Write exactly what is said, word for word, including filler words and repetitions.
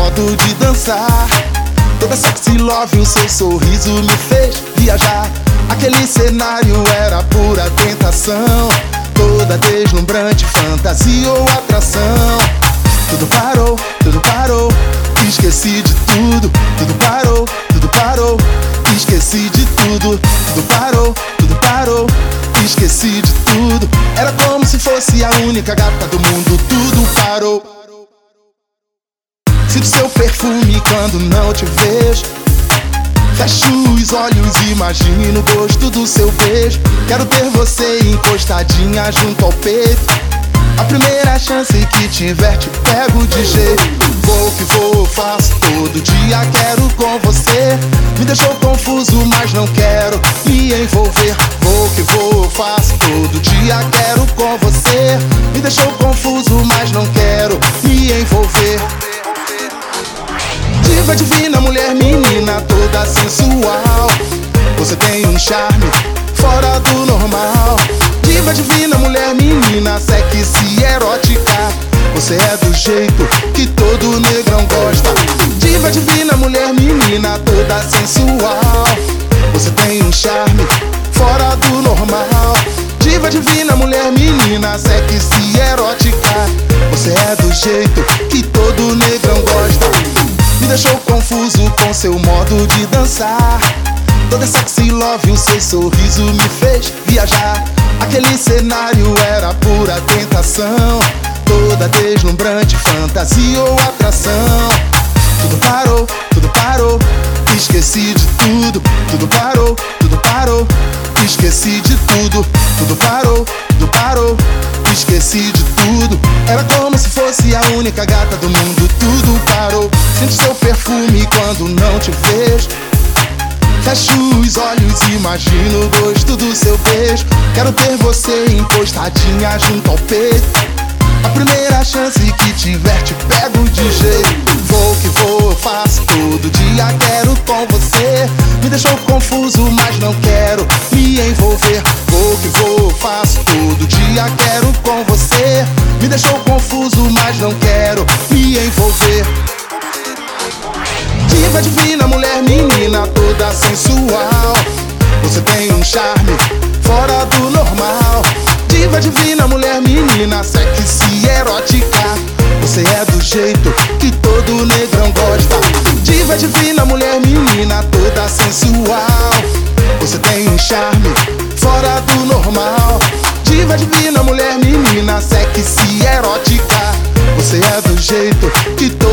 modo de dançar. Toda sexy love, o seu sorriso me fez viajar. Aquele cenário era pura tentação, toda deslumbrante fantasia ou atração. Tudo parou, tudo parou, esqueci de tudo. Tudo parou, tudo parou, esqueci de tudo. Tudo parou, tudo parou, esqueci de tudo. Era como se fosse a única gata do mundo. Tudo parou. Sinto seu perfume quando não te vejo. Fecho os olhos e imagino o gosto do seu beijo. Quero ter você encostadinha junto ao peito. A primeira chance que tiver te pego de jeito. Vou que vou, faço todo dia, quero com você. Me deixou confuso, mas não quero me envolver. Vou que vou, faço todo dia, quero com você. Me deixou confuso, mas não quero me envolver. Diva divina, mulher menina, toda sensual. Você tem um charme fora do normal. Diva divina, mulher menina, sexy erótica. Você é do jeito que todo negrão gosta. Diva divina, mulher menina, toda sensual. Você tem um charme fora do normal. Diva divina, mulher menina, sexy erótica. Você é do jeito que todo negrão gosta. Me deixou confuso com seu modo de dançar. Toda sexy love, o seu sorriso me fez viajar. Aquele cenário era pura tentação, toda deslumbrante fantasia ou atração. Tudo parou, tudo parou, esqueci de tudo. Tudo parou, tudo parou, esqueci de tudo. Tudo parou, tudo parou, esqueci de tudo. Era como se fosse a única gata do mundo. Tudo parou. Sinto seu perfume quando não te vejo. Fecho os olhos e imagino o gosto do seu beijo. Quero ter você encostadinha junto ao peito. A primeira chance que tiver te pego de jeito. Vou que vou, faço todo dia, quero com você. Me deixou confuso, mas não quero me envolver. Vou que vou, faço todo dia, quero com você. Me deixou confuso, mas não quero me envolver. Diva divina, mulher menina, toda sensual. Você tem um charme fora do normal. Diva divina, mulher menina, sexy erótica. Você é do jeito que todo negrão gosta. Diva divina, mulher menina, toda sensual. Você tem um charme fora do normal. Diva divina, mulher menina, sexy erótica. Você é do jeito que todo